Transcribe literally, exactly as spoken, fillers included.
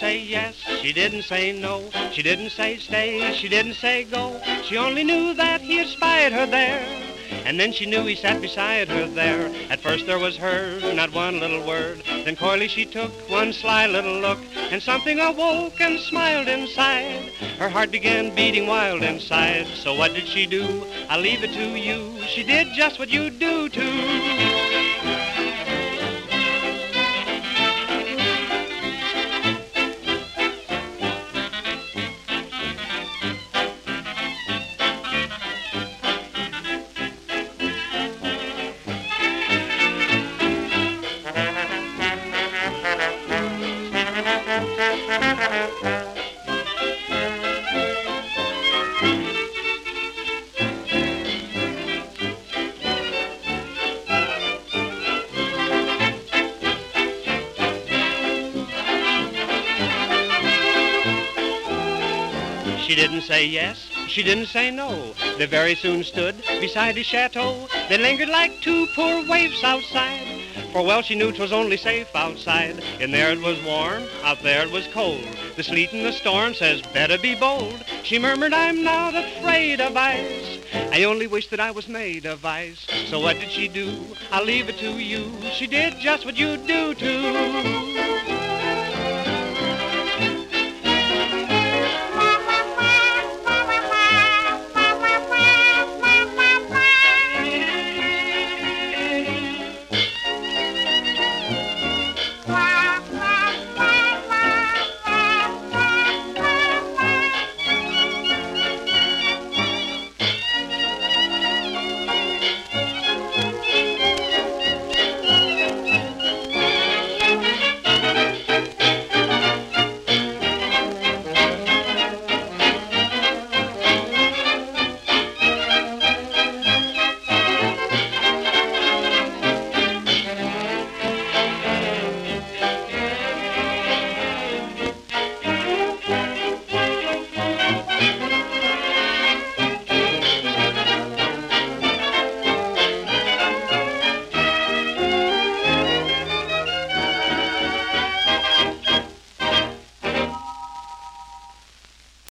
say yes, she didn't say no, she didn't say stay, she didn't say go. She only knew that he had spied her there, and then she knew he sat beside her there. At first there was her, not one little word, then coyly she took one sly little look, and something awoke and smiled inside. Her heart began beating wild inside. So what did she do? I'll leave it to you. She did just what you do too. She didn't say yes, she didn't say no. They very soon stood beside his chateau. They lingered like two poor waifs outside, for well she knew 'twas only safe outside. In there it was warm, out there it was cold. The sleet and the storm says, better be bold. She murmured, I'm not afraid of ice, I only wish that I was made of ice. So what did she do? I'll leave it to you. She did just what you do too.